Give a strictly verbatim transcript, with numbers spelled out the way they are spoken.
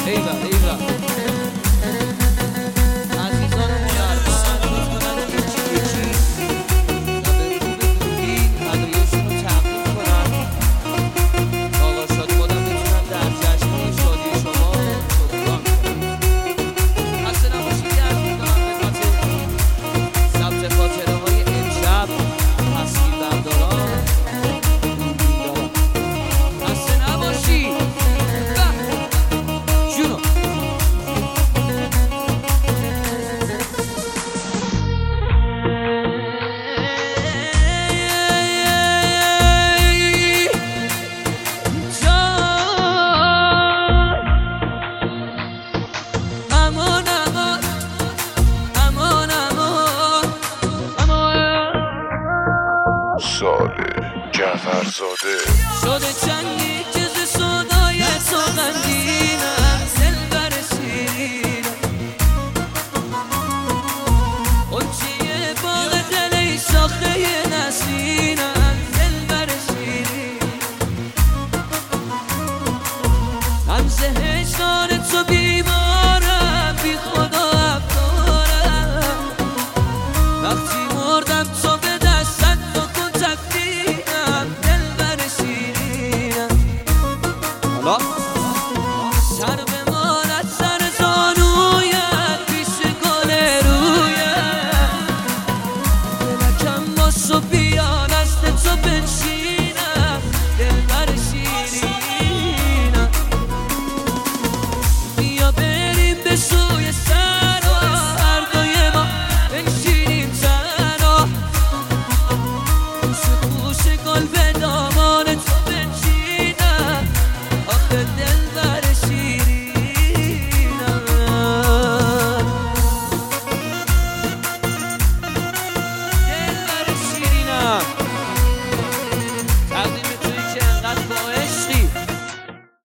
ایوه ایوه عزیزان مهربان میتونن یکی یکی و به رو به دوربین هدایاشون رو تقدیم کنن. آقا شاد خودم میتونن در جشن شادی شما شکران کنن. خسته نباشید که عرض میکنم خدمت ثبت خاطره های امشب تصویر برداران دوربین داران. خسته نباشید جونو. امان امان امان امان امان ساله جعفرزاده شده چندی چیز صدای سوغندینم دلبر شیرینم قنچه باغ دلی شاخه نسرینم دلبر شیرینم غمزه هجران تو بیمارم بی خدا افکارم وقتی مردم تو به دستت بکن تکفینم دلبر شیرینم. حالا سر به مالت سر زانویت پیش گل رویت دلکم با تو بیا نزد تو بنشینم دلبر شیرینم. بیا بریم به سوی سرا هر دوی ما بنشینیم تنها گوشه گوشه گل به دامان تو بنشینم آخه دل